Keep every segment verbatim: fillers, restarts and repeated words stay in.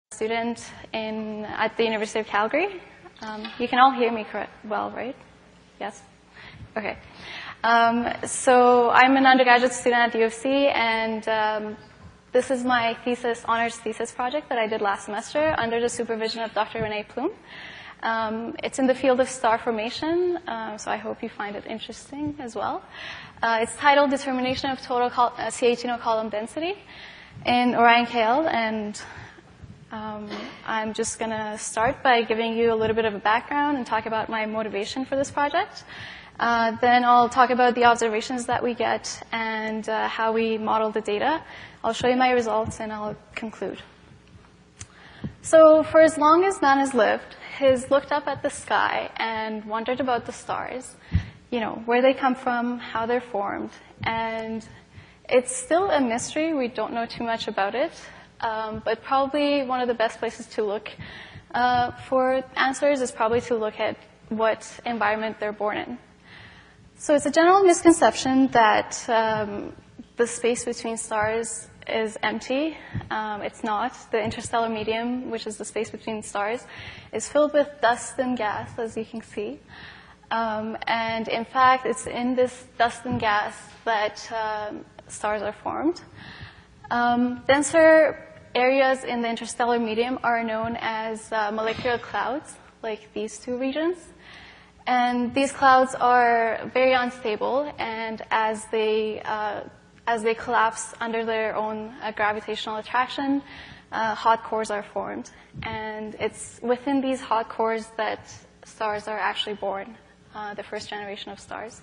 Student in, at the University of Calgary. Um, you can all hear me correct, well, right? Yes? Okay. Um, so I'm an undergraduate student at U of C, and um, this is my thesis, honors thesis project that I did last semester under the supervision of Doctor Renee Plume. Um, it's in the field of star formation, um, so I hope you find it interesting as well. Uh, it's titled Determination of Total col uh, C H N O Column Density in Orion K L, and Um, I'm just going to start by giving you a little bit of a background and talk about my motivation for this project. Uh, then I'll talk about the observations that we get and uh, how we model the data. I'll show you my results and I'll conclude. So for as long as man has lived, he's looked up at the sky and wondered about the stars, you know, where they come from, how they're formed. And it's still a mystery. We don't know too much about it. Um, but probably one of the best places to look uh, for answers is probably to look at what environment they're born in. So it's a general misconception that um, the space between stars is empty. Um, it's not. The interstellar medium, which is the space between stars, is filled with dust and gas, as you can see. Um, and in fact, it's in this dust and gas that um, stars are formed. Um, denser areas in the interstellar medium are known as uh, molecular clouds, like these two regions. And these clouds are very unstable, and as they, uh, as they collapse under their own uh, gravitational attraction, uh, hot cores are formed. And it's within these hot cores that stars are actually born, uh, the first generation of stars.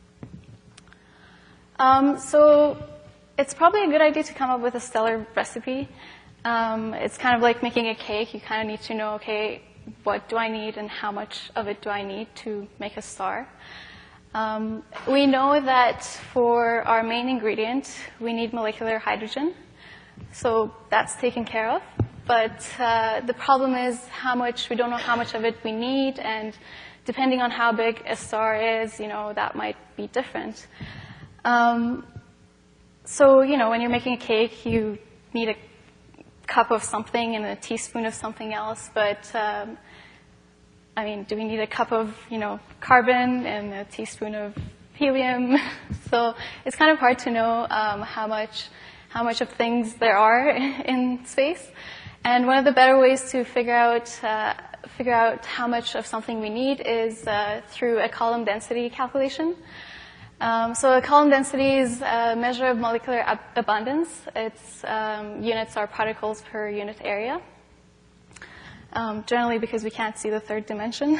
Um, so it's probably a good idea to come up with a stellar recipe. Um, it's kind of like making a cake. You kind of need to know, okay, what do I need and how much of it do I need to make a star? Um, we know that for our main ingredient, we need molecular hydrogen. So that's taken care of. But uh, the problem is how much, we don't know how much of it we need, and depending on how big a star is, you know, that might be different. Um, So, you know, when you're making a cake, you need a cup of something and a teaspoon of something else. But, um, I mean, do we need a cup of, you know, carbon and a teaspoon of helium? So it's kind of hard to know um, how much, how much of things there are in space. And one of the better ways to figure out, uh, figure out how much of something we need is uh, through a column density calculation. Um, so a column density is a measure of molecular ab abundance. Its um, units are particles per unit area, um, generally because we can't see the third dimension.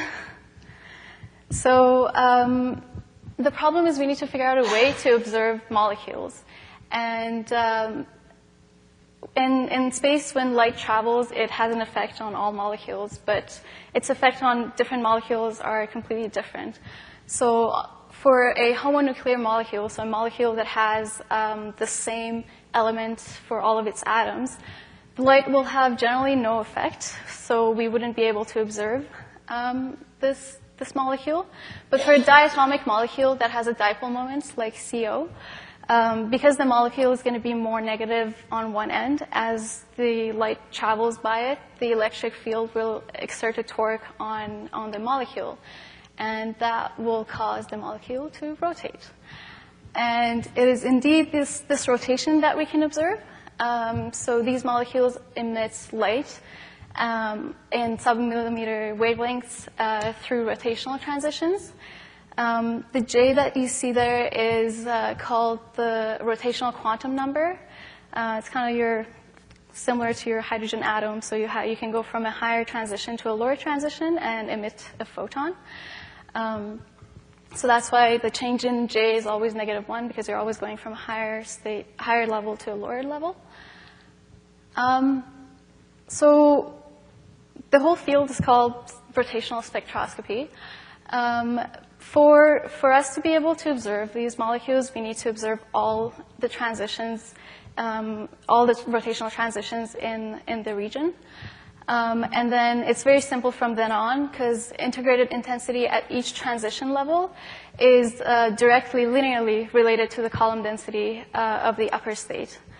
So um, the problem is we need to figure out a way to observe molecules. And um, in, in space, when light travels, it has an effect on all molecules, but its effect on different molecules are completely different. So for a homonuclear molecule, so a molecule that has um, the same element for all of its atoms, the light will have generally no effect, so we wouldn't be able to observe um, this, this molecule. But for a diatomic molecule that has a dipole moment, like C O, um, because the molecule is going to be more negative on one end, as the light travels by it, the electric field will exert a torque on, on the molecule. And that will cause the molecule to rotate. And it is indeed this, this rotation that we can observe. Um, so these molecules emit light um, in submillimeter wavelengths uh, through rotational transitions. Um, the J that you see there is uh, called the rotational quantum number. Uh, it's kind of your similar to your hydrogen atom. So you, ha you can go from a higher transition to a lower transition and emit a photon. Um, so that's why the change in J is always negative one, because you're always going from a higher state, higher level to a lower level. Um, so the whole field is called rotational spectroscopy. Um, for, for us to be able to observe these molecules, we need to observe all the transitions, um, all the rotational transitions in, in the region. Um, and then it's very simple from then on, because integrated intensity at each transition level is uh, directly linearly related to the column density uh, of the upper state.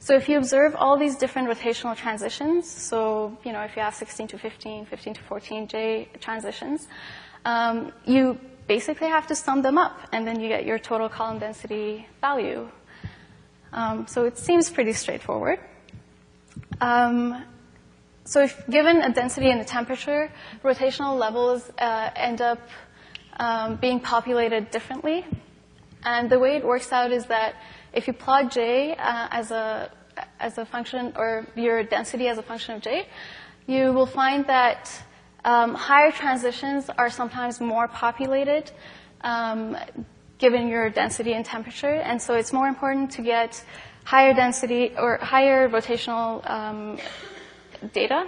So if you observe all these different rotational transitions, so you know if you have sixteen to fifteen, fifteen to fourteen J transitions, um, you basically have to sum them up, and then you get your total column density value. Um, so it seems pretty straightforward. Um, so if given a density and a temperature, rotational levels uh, end up um, being populated differently. And the way it works out is that if you plot J uh, as a as a function, or your density as a function of J, you will find that um, higher transitions are sometimes more populated um, given your density and temperature. And so it's more important to get higher density or higher rotational um, data.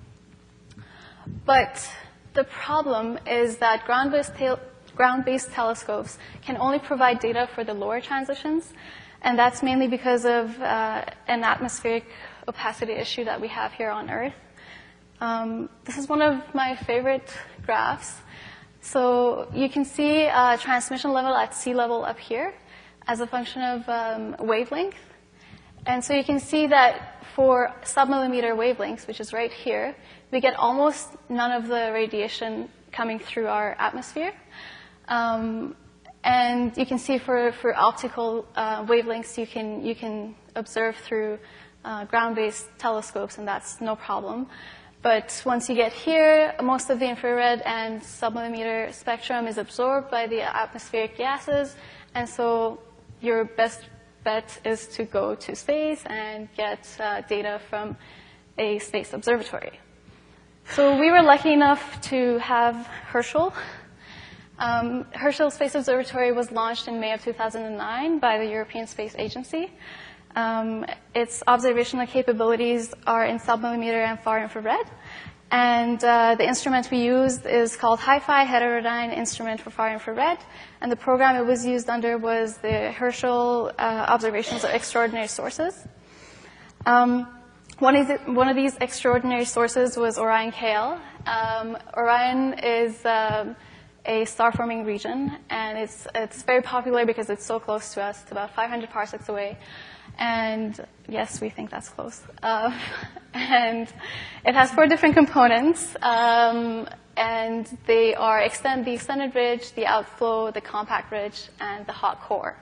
But the problem is that ground-based tel- ground-based telescopes can only provide data for the lower transitions. And that's mainly because of uh, an atmospheric opacity issue that we have here on Earth. Um, this is one of my favorite graphs. So you can see uh, transmission level at sea level up here as a function of um, wavelength. And so you can see that for submillimeter wavelengths, which is right here, we get almost none of the radiation coming through our atmosphere. Um, and you can see for, for optical uh, wavelengths, you can, you can observe through uh, ground-based telescopes, and that's no problem. But once you get here, most of the infrared and submillimeter spectrum is absorbed by the atmospheric gases, and so your best bet is to go to space and get uh, data from a space observatory. So we were lucky enough to have Herschel. Um, Herschel Space Observatory was launched in May of two thousand nine by the European Space Agency. Um, its observational capabilities are in submillimeter and far infrared. And uh, the instrument we used is called HiFi, Heterodyne Instrument for Far Infrared. And the program it was used under was the Herschel uh, Observations of Extraordinary Sources. Um, one, of the, one of these extraordinary sources was Orion K L. Um, Orion is um, a star-forming region, and it's, it's very popular because it's so close to us. It's about five hundred parsecs away. And yes, we think that's close. Uh, and it has four different components, um, and they are extend, the extended ridge, the outflow, the compact ridge, and the hot core.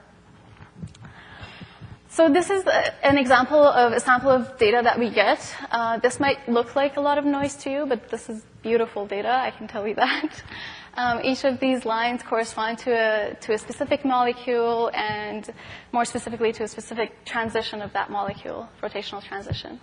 So this is a, an example of a sample of data that we get. Uh, this might look like a lot of noise to you, but this is beautiful data, I can tell you that. Um, each of these lines correspond to a, to a specific molecule, and more specifically to a specific transition of that molecule, rotational transition.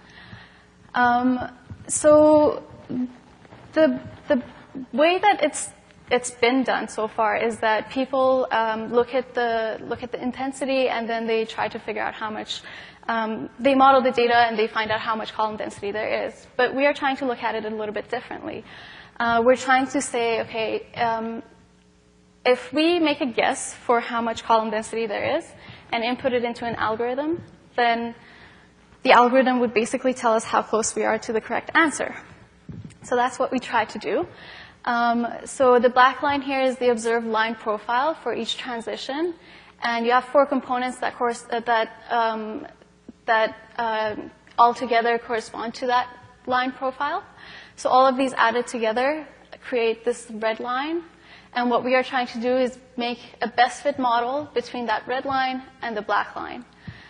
Um, so the, the way that it's, it's been done so far is that people um, look, at the, look at the intensity, and then they try to figure out how much, um, they model the data and they find out how much column density there is. But we are trying to look at it a little bit differently. Uh, we're trying to say, okay, um, if we make a guess for how much column density there is and input it into an algorithm, then the algorithm would basically tell us how close we are to the correct answer. So that's what we try to do. Um, so the black line here is the observed line profile for each transition, and you have four components that course, uh, that um, that uh, altogether correspond to that line profile. So all of these added together create this red line. And what we are trying to do is make a best fit model between that red line and the black line.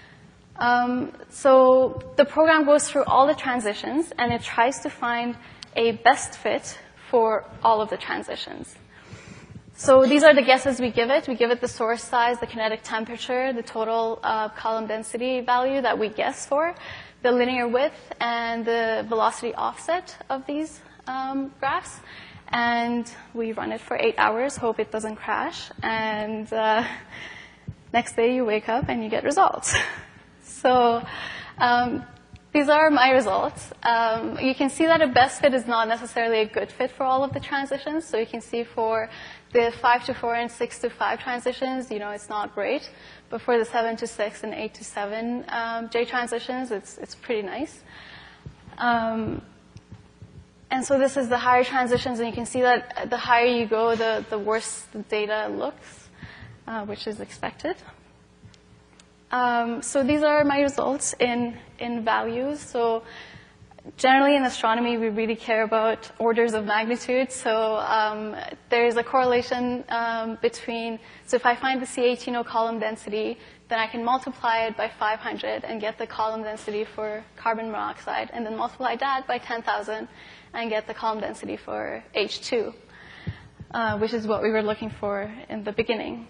Um, so the program goes through all the transitions, and it tries to find a best fit for all of the transitions. So these are the guesses we give it. We give it the source size, the kinetic temperature, the total uh, column density value that we guess for, the linear width, and the velocity offset of these um, graphs. And we run it for eight hours, hope it doesn't crash. And uh, next day you wake up and you get results. So um, these are my results. Um, you can see that a best fit is not necessarily a good fit for all of the transitions. So you can see for the five to four and six to five transitions, you know, it's not great. But for the seven to six and eight to seven um, J transitions, it's, it's pretty nice. Um, and so this is the higher transitions, and you can see that the higher you go, the, the worse the data looks, uh, which is expected. Um, so these are my results in, in values. So generally in astronomy, we really care about orders of magnitude. So um, there's a correlation um, between, so if I find the C eighteen O column density, then I can multiply it by five hundred and get the column density for carbon monoxide, and then multiply that by ten thousand and get the column density for H two, uh, which is what we were looking for in the beginning.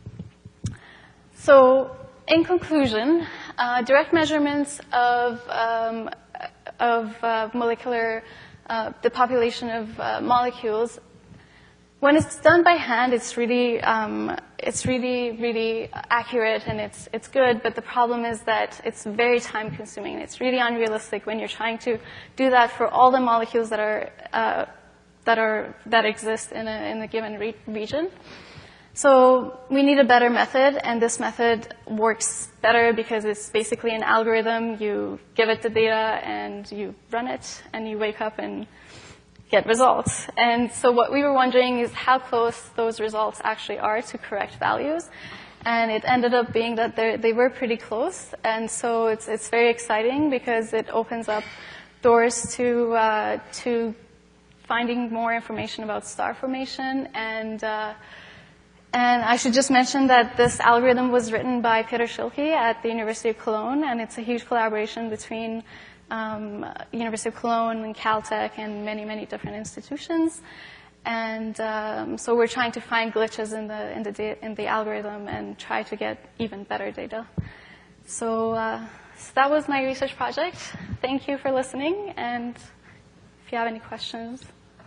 So in conclusion, uh, direct measurements of, um, of uh, molecular, uh, the population of uh, molecules, when it's done by hand, it's really, um, it's really, really accurate and it's, it's good, but the problem is that it's very time consuming. It's really unrealistic when you're trying to do that for all the molecules that are, uh, that are, that exist in a, in a given re region. So we need a better method, and this method works better because it's basically an algorithm. You give it the data and you run it, and you wake up and get results. And so what we were wondering is how close those results actually are to correct values. And it ended up being that they were pretty close. And so it's, it's very exciting because it opens up doors to, uh, to finding more information about star formation. And, uh, and I should just mention that this algorithm was written by Peter Schilke at the University of Cologne, and it's a huge collaboration between Um, University of Cologne and Caltech and many, many different institutions. And um, so we're trying to find glitches in the, in, the in the algorithm and try to get even better data. So, uh, so that was my research project. Thank you for listening, and if you have any questions.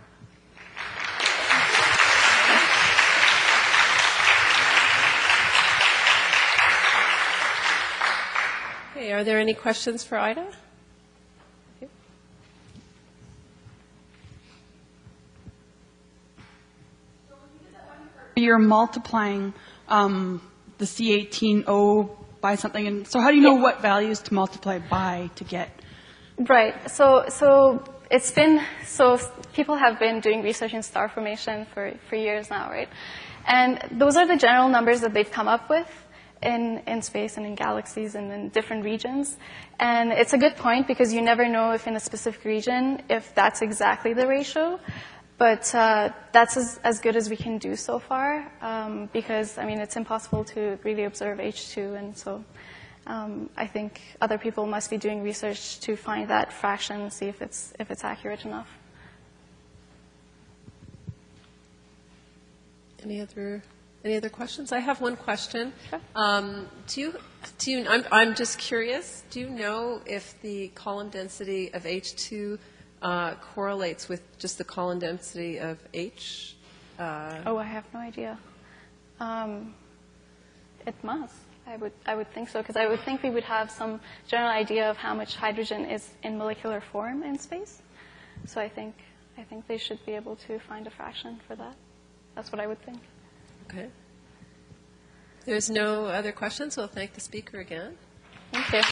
Hey, are there any questions for Ida? You're multiplying um, the C eighteen O by something, and so how do you know yeah. what values to multiply by to get? Right. So, so it's been so people have been doing research in star formation for for years now, right? And those are the general numbers that they've come up with in in space and in galaxies and in different regions. And it's a good point because you never know if in a specific region if that's exactly the ratio. But uh, that's as, as good as we can do so far, um, because, I mean, it's impossible to really observe H two, and so um, I think other people must be doing research to find that fraction, see if it's, if it's accurate enough. Any other, any other questions? I have one question. Sure. Um, do you, do you, I'm, I'm just curious, do you know if the column density of H two Uh, correlates with just the column density of H? Uh, oh, I have no idea. Um, it must. I would, I would think so, because I would think we would have some general idea of how much hydrogen is in molecular form in space. So I think, I think they should be able to find a fraction for that. That's what I would think. Okay. There's no other questions. We'll thank the speaker again. Thank you.